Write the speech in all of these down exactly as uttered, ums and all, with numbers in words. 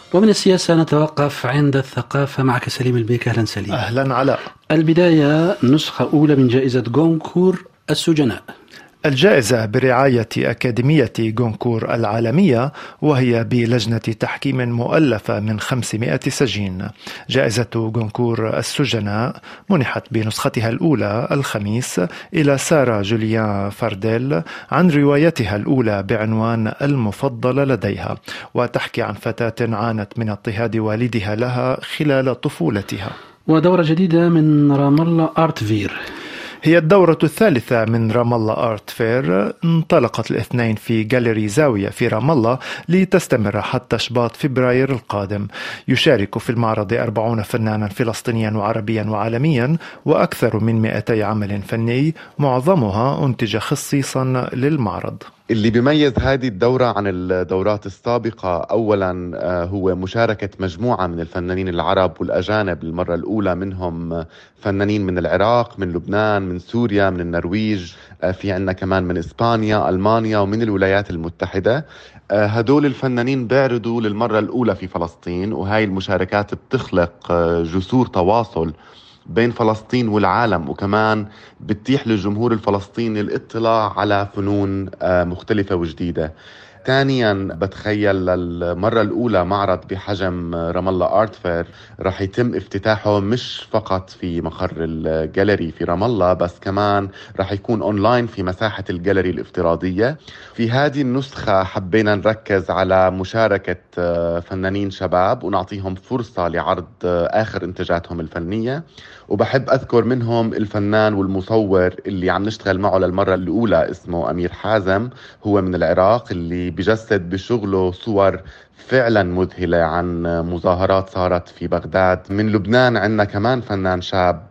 ومن السياسة نتوقف عند الثقافة. معك سليم البيك. أهلا سليم. أهلا علاء. البداية نسخة أولى من جائزة غونكور السجناء. الجائزة برعاية أكاديمية غونكور العالمية، وهي بلجنة تحكيم مؤلفة من خمسمائة سجين. جائزة غونكور السجناء منحت بنسختها الأولى الخميس إلى سارة جوليان فارديل عن روايتها الأولى بعنوان المفضل لديها، وتحكي عن فتاة عانت من اضطهاد والدها لها خلال طفولتها. ودورة جديدة من رام الله آرت فير. هي الدورة الثالثة من رام الله آرت فير، انطلقت الاثنين في جاليري زاوية في رام الله لتستمر حتى شباط فبراير القادم. يشارك في المعرض أربعون فنانا فلسطينيا وعربيا وعالميا، وأكثر من مئتي عمل فني معظمها أنتج خصيصا للمعرض. اللي بيميز هذه الدورة عن الدورات السابقة أولا هو مشاركة مجموعة من الفنانين العرب والأجانب للمرة الأولى، منهم فنانين من العراق، من لبنان، من سوريا، من النرويج، في عنا كمان من إسبانيا، ألمانيا، ومن الولايات المتحدة. هدول الفنانين بيعرضوا للمرة الأولى في فلسطين، وهاي المشاركات بتخلق جسور تواصل بين فلسطين والعالم، وكمان بتتيح للجمهور الفلسطيني الاطلاع على فنون مختلفة وجديدة. ثانيا بتخيل للمرة الأولى معرض بحجم رام الله آرت فير رح يتم افتتاحه مش فقط في مقر الجاليري في رام الله، بس كمان رح يكون أونلاين في مساحة الجاليري الافتراضية. في هذه النسخة حبينا نركز على مشاركة فنانين شباب ونعطيهم فرصة لعرض آخر إنتاجاتهم الفنية، وبحب أذكر منهم الفنان والمصور اللي عم نشتغل معه للمرة الأولى، اسمه أمير حازم، هو من العراق، اللي بجسد بشغله صور فعلا مذهلة عن مظاهرات صارت في بغداد. من لبنان عندنا كمان فنان شاب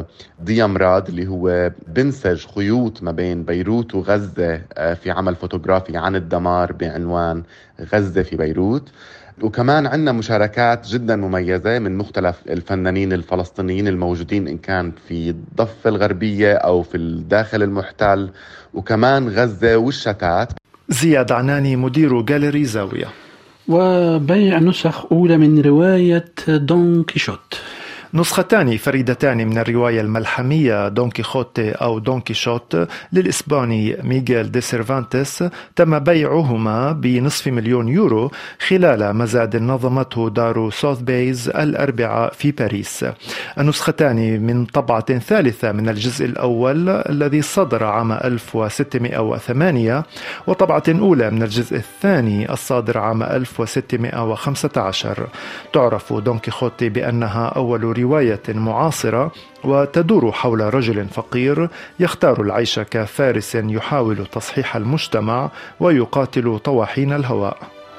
ضيا مراد، اللي هو بنسج خيوط ما بين بيروت وغزة في عمل فوتوغرافي عن الدمار بعنوان غزة في بيروت. وكمان عندنا مشاركات جدا مميزة من مختلف الفنانين الفلسطينيين الموجودين، إن كان في الضفة الغربية أو في الداخل المحتل، وكمان غزة والشتات. زياد عناني مدير جاليري زاوية. وبيع نسخ أولى من رواية دون كيشوت. نسختان فريدتان من الرواية الملحمية دون كيخوتي أو دون كيشوت للإسباني ميغيل دي سيرفانتس تم بيعهما بنصف مليون يورو خلال مزاد نظمته دار سوثبيز الأربعاء في باريس. النسختان من طبعة ثالثة من الجزء الأول الذي صدر عام ألف وستمائة وثمانية، وطبعة أولى من الجزء الثاني الصادر عام ألف وستمائة وخمسة عشر. تعرف دون كيخوتي بأنها أول رواية رواية معاصرة، وتدور حول رجل فقير يختار العيش كفارس يحاول تصحيح المجتمع ويقاتل طواحين الهواء.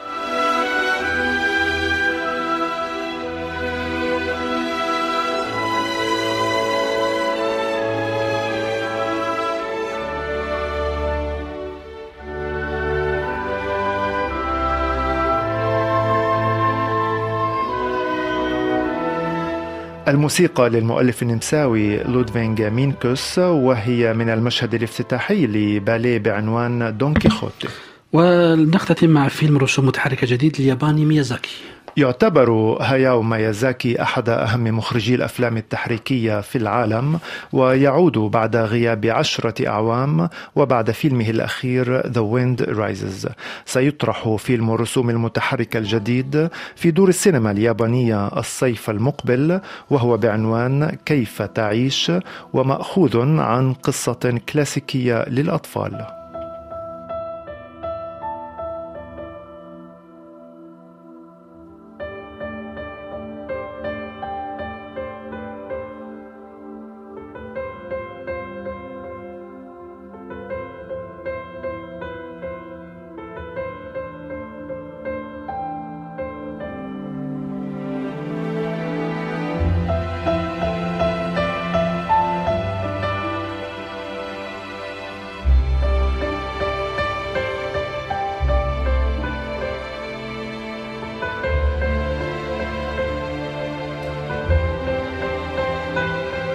الموسيقى للمؤلف النمساوي لودفينغ مينكوس، وهي من المشهد الافتتاحي لباليه بعنوان دون كيخوتي. ونختتم مع فيلم رسوم متحركة جديد للياباني ميازاكي. يعتبر هاياو ميازاكي أحد أهم مخرجي الأفلام التحريكية في العالم، ويعود بعد غياب عشرة أعوام وبعد فيلمه الأخير The Wind Rises. سيطرح فيلم الرسوم المتحركة الجديد في دور السينما اليابانية الصيف المقبل، وهو بعنوان كيف تعيش، ومأخوذ عن قصة كلاسيكية للأطفال.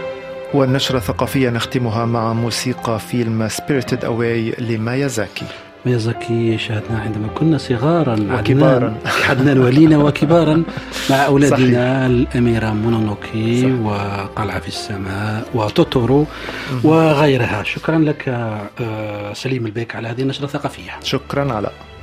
والنشرة الثقافية نختمها مع موسيقى فيلم Spirited Away لميازاكي. ميازاكي شاهدنا عندما كنا صغارا وكبارا، حدنا ولينا وكبارا مع أولادنا. الأميرة مونونوكي وقلعة في السماء وتوتورو وغيرها. شكرا لك سليم البيك على هذه النشرة الثقافية. شكرا علاء.